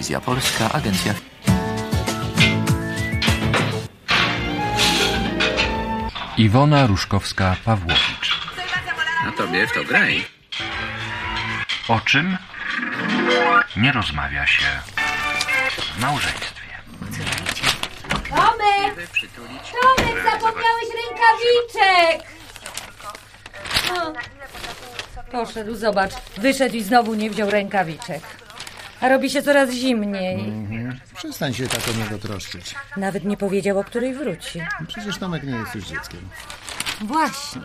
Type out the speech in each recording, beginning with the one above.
Wizja Polska, agencja... Iwona Różkowska-Pawłowicz. A tobie w to graj. O czym nie rozmawia się w małżeństwie? Tomek! Tomek, zapomniałeś rękawiczek! No. Poszedł, zobacz. Wyszedł i znowu nie wziął rękawiczek. A robi się coraz zimniej. Przestań się tak o niego troszczyć. Nawet nie powiedział, o której wróci. Przecież Tomek nie jest już dzieckiem. Właśnie.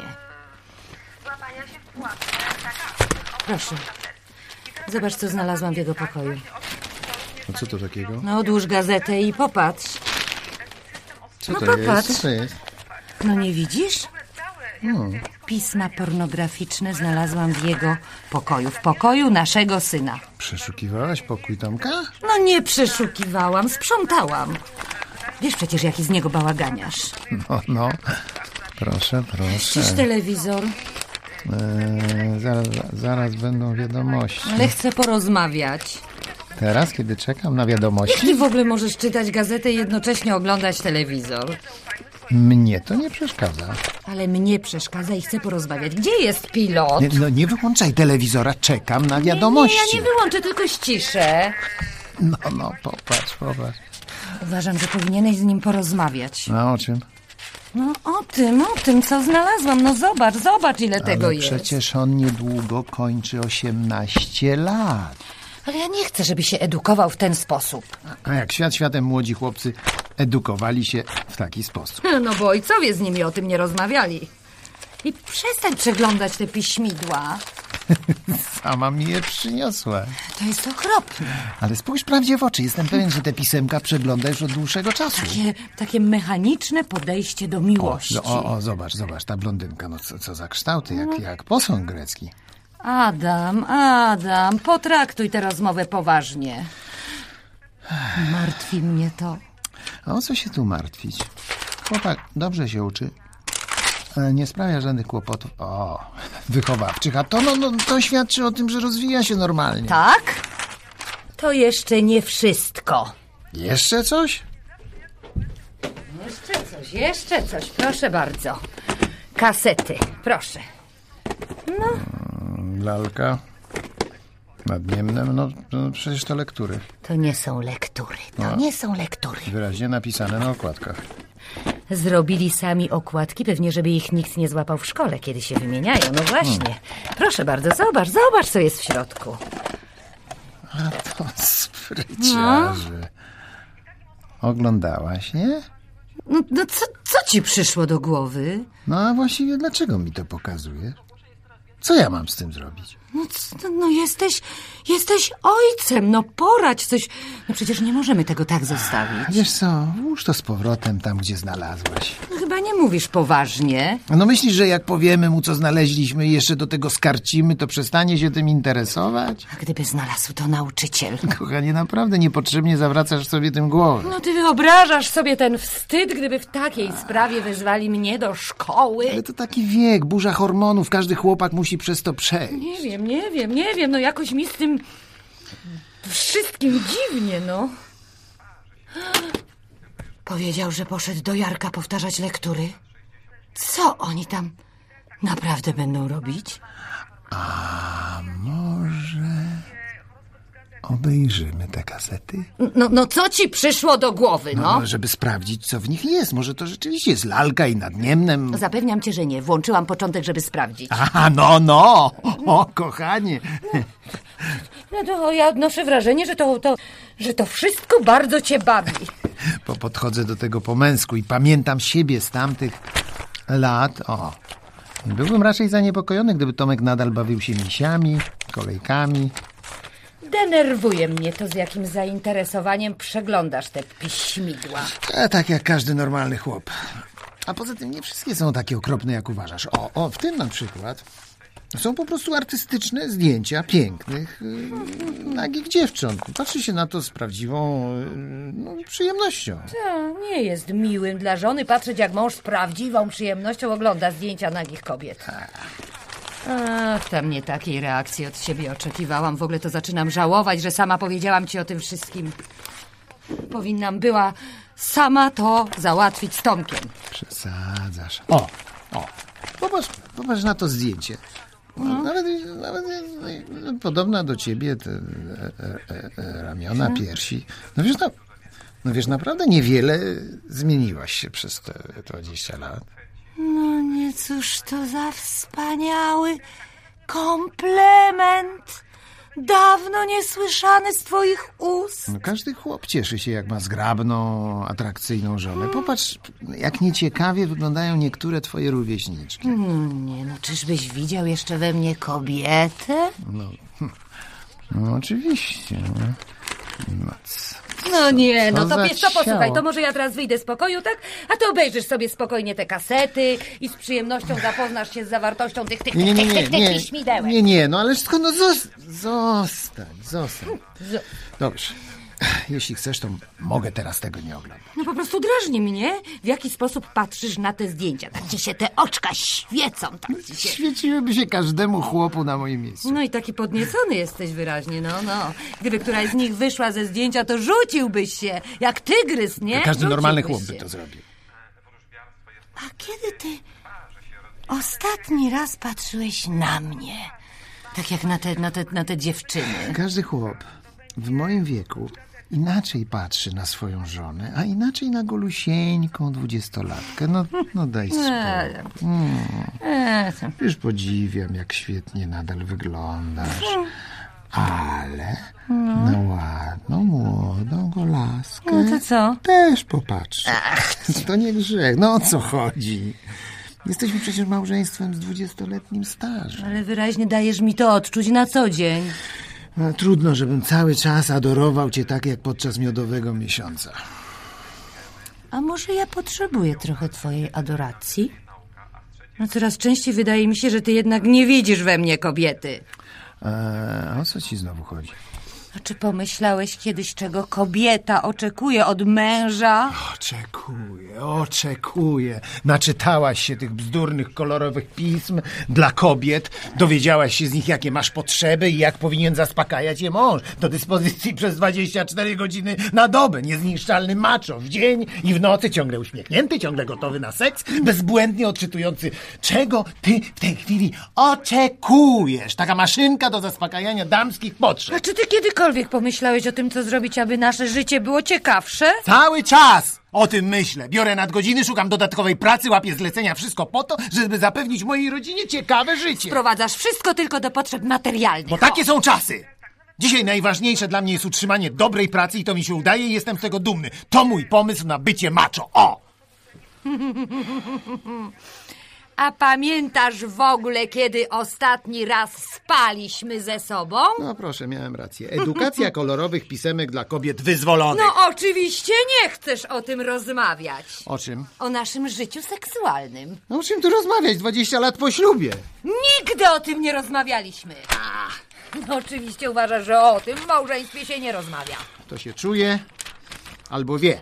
Proszę. Zobacz, co znalazłam w jego pokoju. A co to takiego? No, odłóż gazetę i popatrz. Co No to popatrz. jest? Co to jest? No nie widzisz? No. Pisma pornograficzne znalazłam w jego pokoju. W pokoju naszego syna. Przeszukiwałaś pokój Tomka? No nie przeszukiwałam, sprzątałam. Wiesz przecież, jaki z niego bałaganiarz. No. Proszę. Ścisz telewizor. Zaraz będą wiadomości. Ale chcę porozmawiać. Teraz, kiedy czekam na Jak wiadomości? ty w ogóle możesz czytać gazetę i jednocześnie oglądać telewizor? Mnie to nie przeszkadza. Ale mnie przeszkadza i chcę porozmawiać. Gdzie jest pilot? Nie wyłączaj telewizora, czekam na wiadomości. Nie, ja nie wyłączę, tylko ściszę. No, popatrz. Uważam, że powinieneś z nim porozmawiać. No o czym? No o tym, co znalazłam. No zobacz, ile tego Ale jest. przecież on niedługo kończy 18 lat. Ale ja nie chcę, żeby się edukował w ten sposób. A jak światem młodzi chłopcy edukowali się w taki sposób. No bo ojcowie z nimi o tym nie rozmawiali. I przestań przeglądać te piśmidła. Sama mi je przyniosła. To jest okropne. Ale spójrz prawdzie w oczy. Jestem pewien, że te pisemka przegląda już od dłższego czasu. Takie mechaniczne podejście do miłości. Zobacz, ta blondynka. No co za kształty, jak posąg grecki. Adam, potraktuj tę rozmowę poważnie. Martwi mnie to. A o co się tu martwić? Chłopak dobrze się uczy. Nie sprawia żadnych kłopotów. Wychowawczych. A to świadczy o tym, że rozwija się normalnie. Tak? To jeszcze nie wszystko. Jeszcze coś? Jeszcze coś. Proszę bardzo. Kasety, proszę. No. Lalka. Nad Niemnem. No przecież to lektury. To nie są lektury. Wyraźnie napisane na okładkach. Zrobili sami okładki, pewnie żeby ich nikt nie złapał w szkole, kiedy się wymieniają. No właśnie. Proszę bardzo, zobacz, co jest w środku. A to spryciarze. Oglądałaś, nie? No co ci przyszło do głowy? No a właściwie dlaczego mi to pokazujesz? Co ja mam z tym zrobić? No jesteś ojcem, no poradź coś. No przecież nie możemy tego tak zostawić. Wiesz co, włóż to z powrotem tam, gdzie znalazłaś. No chyba nie mówisz poważnie. No myślisz, że jak powiemy mu, co znaleźliśmy i jeszcze do tego skarcimy, to przestanie się tym interesować? A gdyby znalazł to nauczyciel? Kochanie, naprawdę niepotrzebnie zawracasz sobie tym głowę. No ty wyobrażasz sobie ten wstyd, gdyby w takiej sprawie wezwali mnie do szkoły? Ale to taki wiek, burza hormonów, każdy chłopak musi przez to przejść. Nie wiem, no jakoś mi z tym wszystkim dziwnie, no. Powiedział, że poszedł do Jarka powtarzać lektury. Co oni tam naprawdę będą robić? A może obejrzymy te kasety? No co ci przyszło do głowy, no? Żeby sprawdzić, co w nich jest. Może to rzeczywiście jest lalka i nad Niemnem. Zapewniam cię, że nie. Włączyłam początek, żeby sprawdzić. Aha, no. O, kochanie. No to ja odnoszę wrażenie, że to wszystko bardzo cię bawi. Podchodzę do tego po męsku i pamiętam siebie z tamtych lat. Byłbym raczej zaniepokojony, gdyby Tomek nadal bawił się misiami, kolejkami. Denerwuje mnie to, z jakim zainteresowaniem przeglądasz te piśmidła. Tak jak każdy normalny chłop. A poza tym nie wszystkie są takie okropne, jak uważasz. W tym na przykład są po prostu artystyczne zdjęcia pięknych, nagich dziewcząt. Patrzy się na to z prawdziwą przyjemnością. To nie jest miłym dla żony patrzeć, jak mąż z prawdziwą przyjemnością ogląda zdjęcia nagich kobiet. Ach, tam nie takiej reakcji od ciebie oczekiwałam. W ogóle to zaczynam żałować, że sama powiedziałam ci o tym wszystkim. Powinnam była sama to załatwić z Tomkiem. Przesadzasz. O. Popatrz na to zdjęcie. Nawet podobna do ciebie, te ramiona, piersi. No wiesz, naprawdę niewiele zmieniłaś się przez te 20 lat. No nie, cóż to za wspaniały komplement. Dawno niesłyszany z twoich ust. No, każdy chłop cieszy się, jak ma zgrabną, atrakcyjną żonę. Popatrz, jak nieciekawie wyglądają niektóre twoje rówieśniczki. Nie, no czyżbyś widział jeszcze we mnie kobietę? No oczywiście. No nie, no Co to za wiesz co, posłuchaj, ciało. to może ja teraz wyjdę z pokoju, tak? A ty obejrzysz sobie spokojnie te kasety i z przyjemnością zapoznasz się z zawartością tych śmidełek. Nie, no ale skąd, no zostań. Dobrze. Jeśli chcesz, to mogę teraz tego nie oglądać. No po prostu drażni mnie, w jaki sposób patrzysz na te zdjęcia. Tak ci się te oczka świecą, tak ci się... Świeciłyby się każdemu chłopu na moim miejscu. No i taki podniecony jesteś wyraźnie, no. Gdyby któraś z nich wyszła ze zdjęcia, to rzuciłbyś się, jak tygrys, nie? Każdy normalny chłop Rzuciłbyś by się. to zrobił. A kiedy ty ostatni raz patrzyłeś na mnie? Tak jak na te dziewczyny. Każdy chłop w moim wieku inaczej patrzy na swoją żonę, a inaczej na golusieńką 20-latkę. No daj spokój. Już podziwiam, jak świetnie nadal wyglądasz. Ale na ładną, młodą golaskę No to co? też popatrz. To nie grzech. No o co chodzi? Jesteśmy przecież małżeństwem z 20-letnim stażem. Ale wyraźnie dajesz mi to odczuć na co dzień. No, trudno, żebym cały czas adorował cię tak, jak podczas miodowego miesiąca. A może ja potrzebuję trochę twojej adoracji? No coraz częściej wydaje mi się, że ty jednak nie widzisz we mnie kobiety. O co ci znowu chodzi? A czy pomyślałeś kiedyś, czego kobieta oczekuje od męża? Oczekuję. Naczytałaś się tych bzdurnych, kolorowych pism dla kobiet. Dowiedziałaś się z nich, jakie masz potrzeby i jak powinien zaspokajać je mąż. Do dyspozycji przez 24 godziny na dobę. Niezniszczalny macho w dzień i w nocy. Ciągle uśmiechnięty, ciągle gotowy na seks. Bezbłędnie odczytujący, czego ty w tej chwili oczekujesz. Taka maszynka do zaspokajania damskich potrzeb. A czy ty kiedykolwiek pomyślałeś o tym, co zrobić, aby nasze życie było ciekawsze? Cały czas o tym myślę. Biorę nadgodziny, szukam dodatkowej pracy, łapię zlecenia, wszystko po to, żeby zapewnić mojej rodzinie ciekawe życie. Prowadzasz wszystko tylko do potrzeb materialnych. Bo takie są czasy. Dzisiaj najważniejsze dla mnie jest utrzymanie dobrej pracy i to mi się udaje i jestem z tego dumny. To mój pomysł na bycie macho. O! A pamiętasz w ogóle, kiedy ostatni raz spaliśmy ze sobą? No proszę, miałem rację. Edukacja kolorowych pisemek dla kobiet wyzwolonych. No oczywiście nie chcesz o tym rozmawiać. O czym? O naszym życiu seksualnym. No o czym tu rozmawiać 20 lat po ślubie? Nigdy o tym nie rozmawialiśmy. No oczywiście uważasz, że o tym w małżeństwie się nie rozmawia. To się czuje albo wie.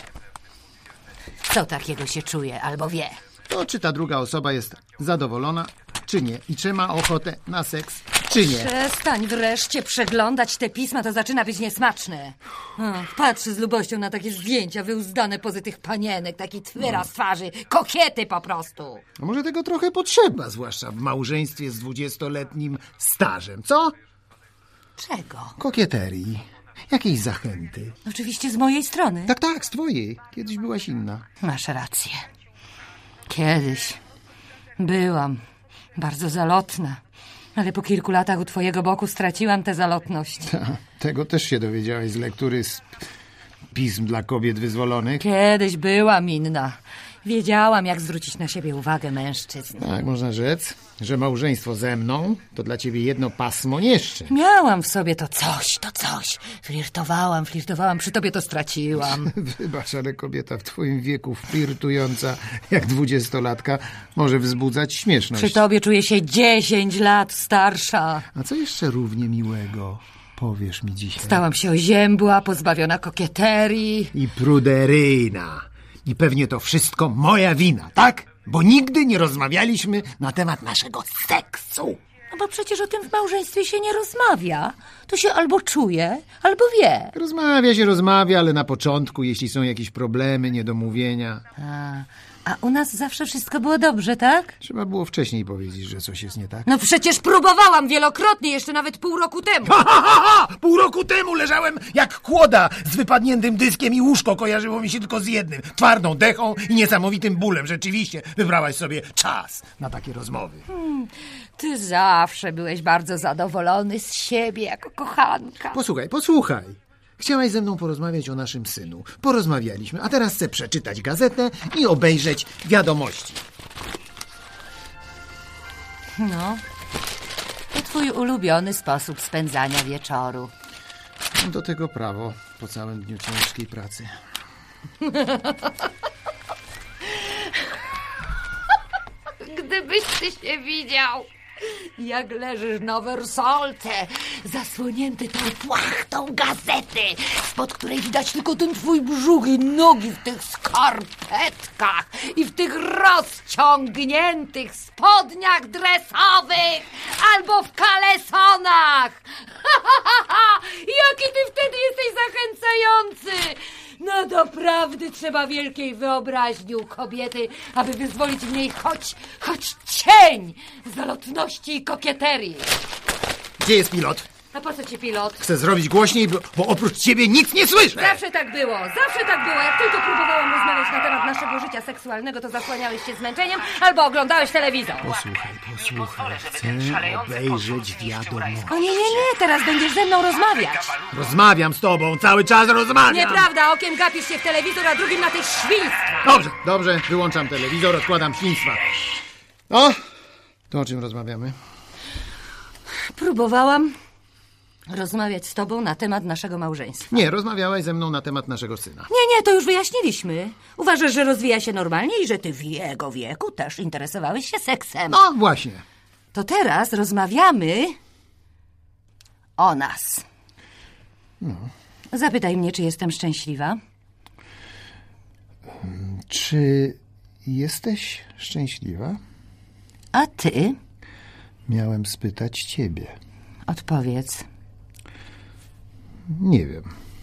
Co takiego się czuje albo wie? To czy ta druga osoba jest zadowolona, czy nie. I czy ma ochotę na seks, czy nie. Przestań wreszcie przeglądać te pisma, to zaczyna być niesmaczne. Patrzę z lubością na takie zdjęcia wyuzdane pozy tych panienek, taki wyraz twarzy, kokiety po prostu. A może tego trochę potrzeba, zwłaszcza w małżeństwie z 20-letnim stażem, co? Czego? Kokieterii. Jakiejś zachęty. Oczywiście z mojej strony. Tak, z twojej. Kiedyś byłaś inna. Masz rację. Kiedyś byłam bardzo zalotna, ale po kilku latach u twojego boku straciłam tę zalotność. Tego też się dowiedziałeś z lektury z pism dla kobiet wyzwolonych. Kiedyś byłam inna. Wiedziałam, jak zwrócić na siebie uwagę mężczyzn. Tak, można rzec, że małżeństwo ze mną to dla ciebie jedno pasmo nieszczęść. Miałam w sobie to coś. Flirtowałam, przy tobie to straciłam. Wybacz, ale kobieta w twoim wieku flirtująca jak 20-latka może wzbudzać śmieszność. Przy tobie czuję się 10 lat starsza. A co jeszcze równie miłego powiesz mi dzisiaj? Stałam się oziębła, pozbawiona kokieterii. I pruderyjna. I pewnie to wszystko moja wina, tak? bo nigdy nie rozmawialiśmy na temat naszego seksu. No bo przecież o tym w małżeństwie się nie rozmawia. To się albo czuje, albo wie. Rozmawia, ale na początku, jeśli są jakieś problemy, niedomówienia. A u nas zawsze wszystko było dobrze, tak? Trzeba było wcześniej powiedzieć, że coś jest nie tak. No przecież próbowałam wielokrotnie, jeszcze nawet pół roku temu. Pół roku temu leżałem jak kłoda z wypadniętym dyskiem i łóżko kojarzyło mi się tylko z jednym. Twardą dechą i niesamowitym bólem. Rzeczywiście wybrałaś sobie czas na takie rozmowy. Ty zawsze byłeś bardzo zadowolony z siebie jako kochanka. Posłuchaj. Chciałaś ze mną porozmawiać o naszym synu. Porozmawialiśmy, a teraz chcę przeczytać gazetę i obejrzeć wiadomości. No, to twój ulubiony sposób spędzania wieczoru. Mam do tego prawo po całym dniu ciężkiej pracy. Gdybyś ty się widział, jak leżysz na wersalce, zasłonięty tą płachtą gazety, spod której widać tylko ten twój brzuch i nogi w tych skarpetkach i w tych rozciągniętych spodniach dresowych albo w kalesonach. Jaki ty wtedy jesteś zachęcający! No doprawdy trzeba wielkiej wyobraźni u kobiety, aby wyzwolić w niej choć cień zalotności i kokieterii. Gdzie jest pilot? A po co ci pilot? Chcę zrobić głośniej, bo oprócz ciebie nic nie słyszę. Zawsze tak było. Jak tylko próbowałam rozmawiać na temat naszego życia seksualnego, to zasłaniałeś się zmęczeniem albo oglądałeś telewizor. Posłuchaj. Chcę obejrzeć wiadomości. O nie, teraz będziesz ze mną rozmawiać. Rozmawiam z tobą, cały czas rozmawiam. Nieprawda, okiem gapisz się w telewizor, a drugim na tych świństwa. Dobrze, wyłączam telewizor, odkładam świństwa. O, to o czym rozmawiamy? Próbowałam rozmawiać z tobą na temat naszego małżeństwa. Nie, rozmawiałaś ze mną na temat naszego syna. Nie, to już wyjaśniliśmy. Uważasz, że rozwija się normalnie i że ty w jego wieku też interesowałeś się seksem. No właśnie. To teraz rozmawiamy o nas. No. Zapytaj mnie, czy jestem szczęśliwa. Czy jesteś szczęśliwa? A ty? Miałem spytać ciebie. Odpowiedz. Nie wiem,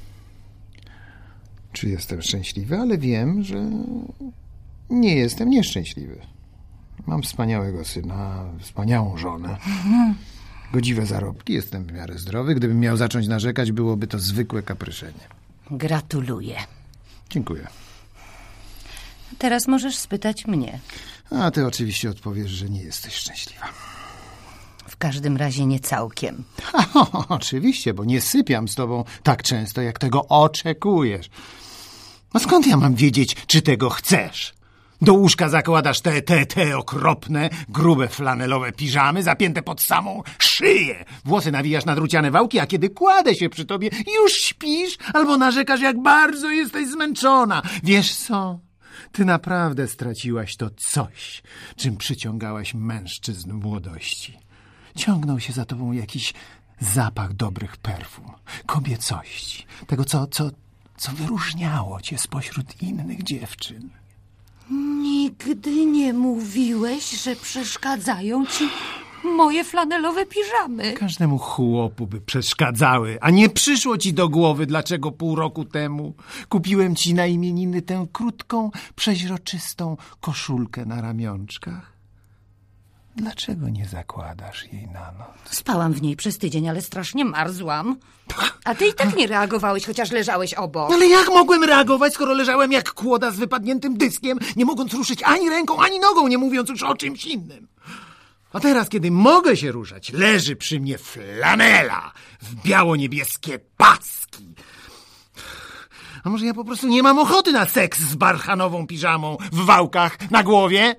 czy jestem szczęśliwy, ale wiem, że nie jestem nieszczęśliwy. Mam wspaniałego syna, wspaniałą żonę, godziwe zarobki, jestem w miarę zdrowy. Gdybym miał zacząć narzekać, byłoby to zwykłe kapryszenie. Gratuluję. Dziękuję. Teraz możesz spytać mnie. A ty oczywiście odpowiesz, że nie jesteś szczęśliwa. W każdym razie nie całkiem. Oczywiście, bo nie sypiam z tobą tak często, jak tego oczekujesz. No skąd ja mam wiedzieć, czy tego chcesz? Do łóżka zakładasz te okropne, grube flanelowe piżamy zapięte pod samą szyję. Włosy nawijasz na druciane wałki, a kiedy kładę się przy tobie, już śpisz albo narzekasz, jak bardzo jesteś zmęczona. Wiesz co? Ty naprawdę straciłaś to coś, czym przyciągałaś mężczyzn młodości. Ciągnął się za tobą jakiś zapach dobrych perfum, kobiecości, tego, co wyróżniało cię spośród innych dziewczyn. Nigdy nie mówiłeś, że przeszkadzają ci moje flanelowe piżamy. Każdemu chłopu by przeszkadzały, a nie przyszło ci do głowy, dlaczego pół roku temu kupiłem ci na imieniny tę krótką, przeźroczystą koszulkę na ramionczkach? Dlaczego nie zakładasz jej na noc? Spałam w niej przez tydzień, ale strasznie marzłam. A ty i tak nie reagowałeś, chociaż leżałeś obok. Ale jak mogłem reagować, skoro leżałem jak kłoda z wypadniętym dyskiem, nie mogąc ruszyć ani ręką, ani nogą, nie mówiąc już o czymś innym? A teraz, kiedy mogę się ruszać, leży przy mnie flanela w biało-niebieskie paski. A może ja po prostu nie mam ochoty na seks z barchanową piżamą w wałkach na głowie?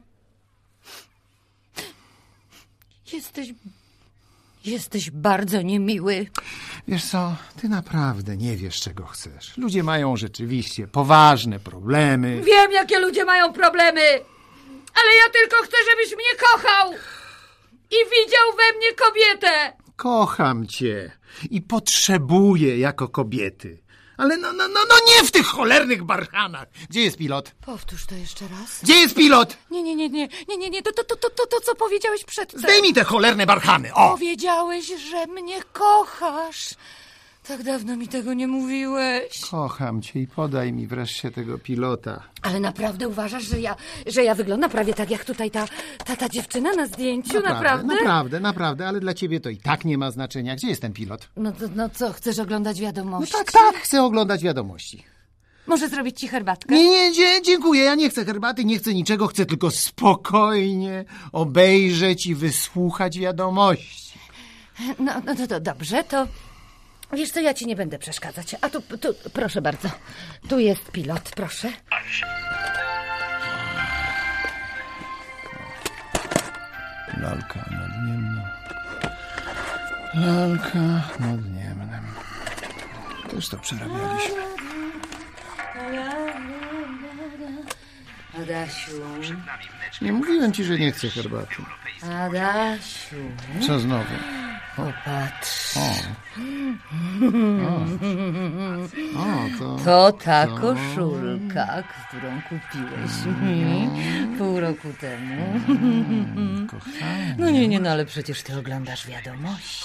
Jesteś bardzo niemiły. Wiesz co, ty naprawdę nie wiesz, czego chcesz. Ludzie mają rzeczywiście poważne problemy. Wiem, jakie ludzie mają problemy, ale ja tylko chcę, żebyś mnie kochał i widział we mnie kobietę. Kocham cię i potrzebuję jako kobiety, Ale no nie w tych cholernych barchanach. Gdzie jest pilot? Powtórz to jeszcze raz. Gdzie jest pilot? Nie, to co powiedziałeś przedtem. Zdejmij te cholerne barchany, o! Powiedziałeś, że mnie kochasz. Tak dawno mi tego nie mówiłeś. Kocham cię i podaj mi wreszcie tego pilota. Ale naprawdę uważasz, że ja wyglądam prawie tak jak tutaj ta dziewczyna na zdjęciu? Naprawdę, ale dla ciebie to i tak nie ma znaczenia. Gdzie jest ten pilot? No co, chcesz oglądać wiadomości? No tak, chcę oglądać wiadomości. Może zrobić ci herbatkę? Nie, dziękuję, ja nie chcę herbaty, nie chcę niczego, chcę tylko spokojnie obejrzeć i wysłuchać wiadomości. No to dobrze, to... Wiesz co, ja ci nie będę przeszkadzać. A tu, proszę bardzo. Tu jest pilot, proszę. Lalka nadniemna. Lalka nadniemna. Też to przerabialiśmy. Adasiu. Nie mówiłem ci, że nie chcę herbaty. Adasiu. Co znowu? Popatrz. To ta koszulka, którą kupiłeś mi pół roku temu. kochanie. No nie, ale przecież ty oglądasz wiadomości.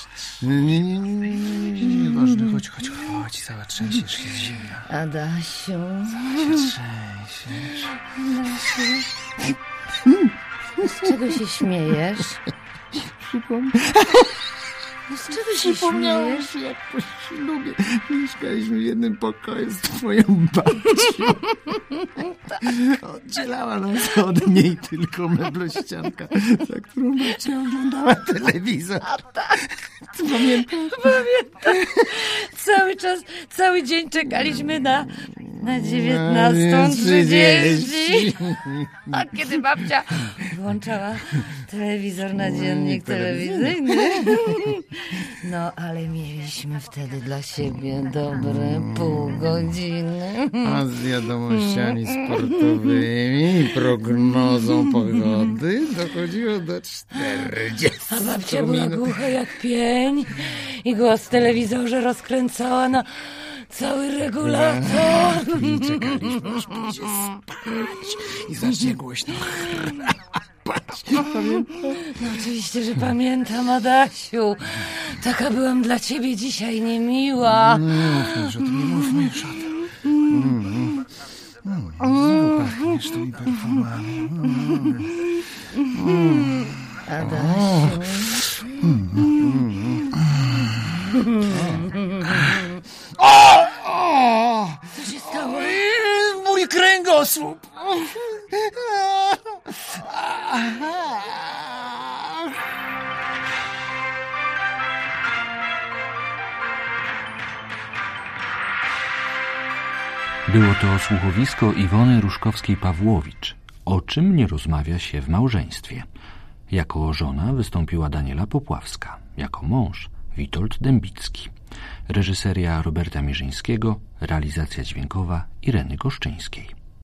Nie, ważne, chodź, cała trzęsiesz się zimna. Adasiu. Trzęsiesz. Z czego się śmiejesz? Z czego się śmiejesz? Się, jak po ślubie mieszkaliśmy w jednym pokoju z twoją babcią. Oddzielała nas od niej tylko meblościanka, za którą babcia oglądała telewizor. Ty pamiętasz? Pamiętam. Cały dzień czekaliśmy na 19:30. A kiedy babcia włączała telewizor na dziennik telewizyjny. No, ale mieliśmy wtedy dla siebie dobre pół godziny. A z wiadomościami sportowymi i prognozą pogody dochodziło do 40 A babcia była głucha jak pień i głos w telewizorze rozkręcała na cały regulator. I czekaliśmy, aż pójdzie spać i zacznie głośno chrapać. No oczywiście, że pamiętam, Adasiu. Taka byłam dla ciebie dzisiaj niemiła. Nie mówmy już o tym. Znowu pachniesz tymi perfumami. Adasiu. Co się stało? Mój kręgosłup. Było to słuchowisko Iwony Ruszkowskiej-Pawłowicz. O czym nie rozmawia się w małżeństwie? Jako żona wystąpiła Daniela Popławska. Jako mąż Witold Dębicki. Reżyseria Roberta Mierzyńskiego, realizacja dźwiękowa Ireny Goszczyńskiej.